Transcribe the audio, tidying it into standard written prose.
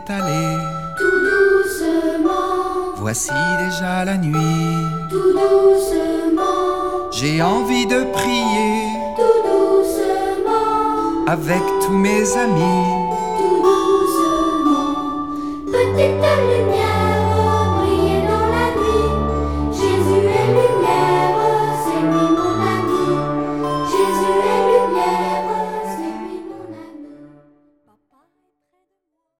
aller. Tout doucement, Voici déjà la nuit. tout doucement, J'ai envie de prier tout doucement, avec tous mes amis.